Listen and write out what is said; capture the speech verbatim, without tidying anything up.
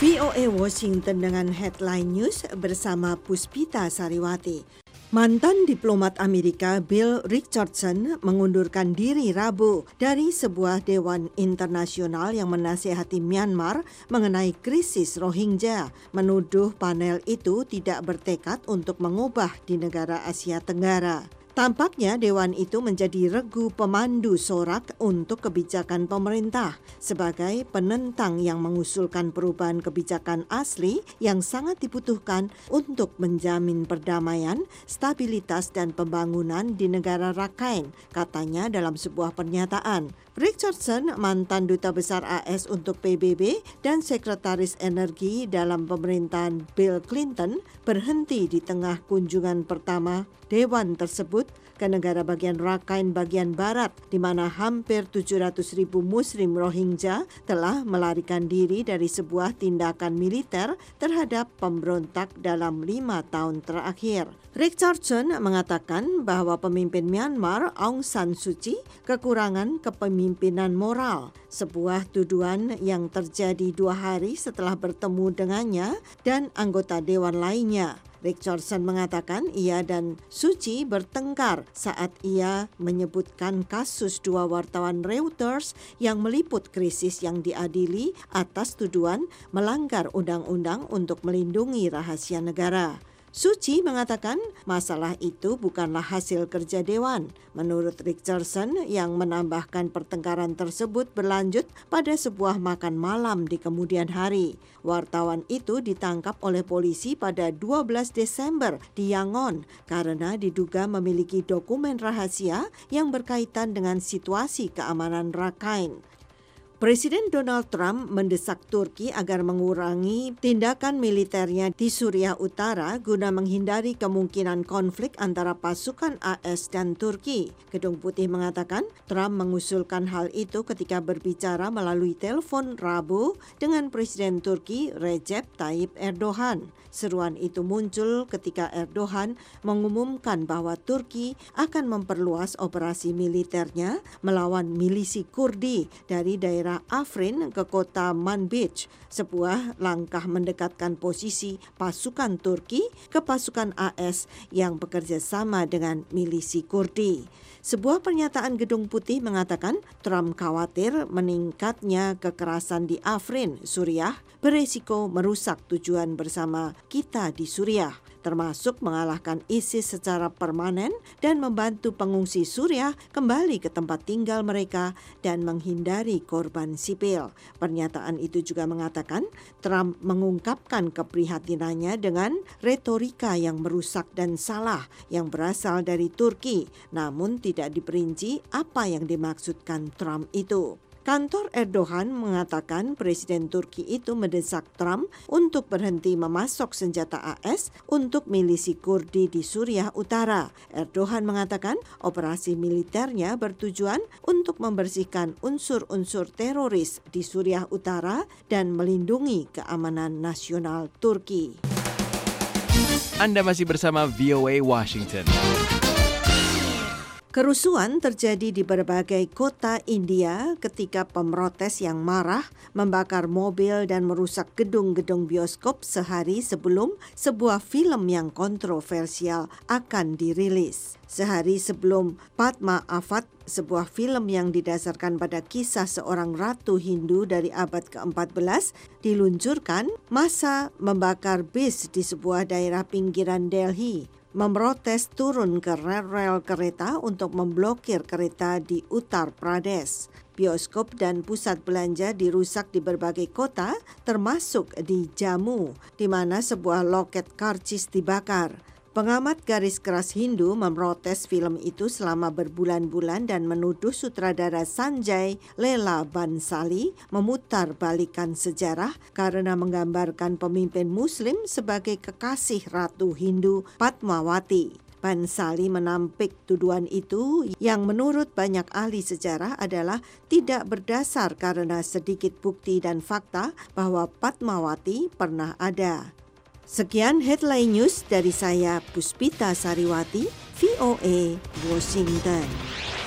V O A Washington dengan headline news bersama Puspita Sariwati. Mantan diplomat Amerika Bill Richardson mengundurkan diri Rabu dari sebuah dewan internasional yang menasihati Myanmar mengenai krisis Rohingya, menuduh panel itu tidak bertekad untuk mengubah di negara Asia Tenggara. Tampaknya dewan itu menjadi regu pemandu sorak untuk kebijakan pemerintah sebagai penentang yang mengusulkan perubahan kebijakan asli yang sangat dibutuhkan untuk menjamin perdamaian, stabilitas dan pembangunan di negara Rakhine, katanya dalam sebuah pernyataan. Richardson, mantan duta besar A S untuk P B B dan sekretaris energi dalam pemerintahan Bill Clinton, berhenti di tengah kunjungan pertama dewan tersebut ke negara bagian Rakhine bagian barat, di mana hampir tujuh ratus ribu Muslim Rohingya telah melarikan diri dari sebuah tindakan militer terhadap pemberontak dalam lima tahun terakhir. Richardson mengatakan bahwa pemimpin Myanmar Aung San Suu Kyi kekurangan kepemimpinan moral, sebuah tuduhan yang terjadi dua hari setelah bertemu dengannya dan anggota dewan lainnya. Richardson mengatakan ia dan Suu Kyi bertengkar saat ia menyebutkan kasus dua wartawan Reuters yang meliput krisis yang diadili atas tuduhan melanggar undang-undang untuk melindungi rahasia negara. Suu Kyi mengatakan masalah itu bukanlah hasil kerja dewan. Menurut Richardson, yang menambahkan pertengkaran tersebut berlanjut pada sebuah makan malam di kemudian hari. Wartawan itu ditangkap oleh polisi pada dua belas Desember di Yangon karena diduga memiliki dokumen rahasia yang berkaitan dengan situasi keamanan Rakhine. Presiden Donald Trump mendesak Turki agar mengurangi tindakan militernya di Suriah Utara guna menghindari kemungkinan konflik antara pasukan A S dan Turki. Gedung Putih mengatakan Trump mengusulkan hal itu ketika berbicara melalui telepon Rabu dengan Presiden Turki Recep Tayyip Erdogan. Seruan itu muncul ketika Erdogan mengumumkan bahwa Turki akan memperluas operasi militernya melawan milisi Kurdi dari daerah Afrin ke kota Manbij, sebuah langkah mendekatkan posisi pasukan Turki ke pasukan A S yang bekerja sama dengan milisi Kurdi. Sebuah pernyataan Gedung Putih mengatakan Trump khawatir meningkatnya kekerasan di Afrin, Suriah, beresiko merusak tujuan bersama kita di Suriah, termasuk mengalahkan ISIS secara permanen dan membantu pengungsi Suriah kembali ke tempat tinggal mereka dan menghindari korban sipil. Pernyataan itu juga mengatakan Trump mengungkapkan keprihatinannya dengan retorika yang merusak dan salah yang berasal dari Turki, namun tidak diperinci apa yang dimaksudkan Trump itu. Kantor Erdogan mengatakan Presiden Turki itu mendesak Trump untuk berhenti memasok senjata A S untuk milisi Kurdi di Suriah Utara. Erdogan mengatakan operasi militernya bertujuan untuk membersihkan unsur-unsur teroris di Suriah Utara dan melindungi keamanan nasional Turki. Anda masih bersama V O A Washington. Kerusuhan terjadi di berbagai kota India ketika pemrotes yang marah membakar mobil dan merusak gedung-gedung bioskop sehari sebelum sebuah film yang kontroversial akan dirilis. Sehari sebelum Padma Avat, sebuah film yang didasarkan pada kisah seorang ratu Hindu dari abad keempat belas, diluncurkan, massa membakar bis di sebuah daerah pinggiran Delhi, memprotes turun ke rel-rel kereta untuk memblokir kereta di Uttar Pradesh. Bioskop dan pusat belanja dirusak di berbagai kota, termasuk di Jammu, di mana sebuah loket karcis dibakar. Pengamat garis keras Hindu memprotes film itu selama berbulan-bulan dan menuduh sutradara Sanjay Leela Bhansali memutar balikan sejarah karena menggambarkan pemimpin Muslim sebagai kekasih Ratu Hindu Padmawati. Bhansali menampik tuduhan itu yang menurut banyak ahli sejarah adalah tidak berdasar karena sedikit bukti dan fakta bahwa Padmawati pernah ada. Sekian headline news dari saya Puspita Sariwati, V O A Washington.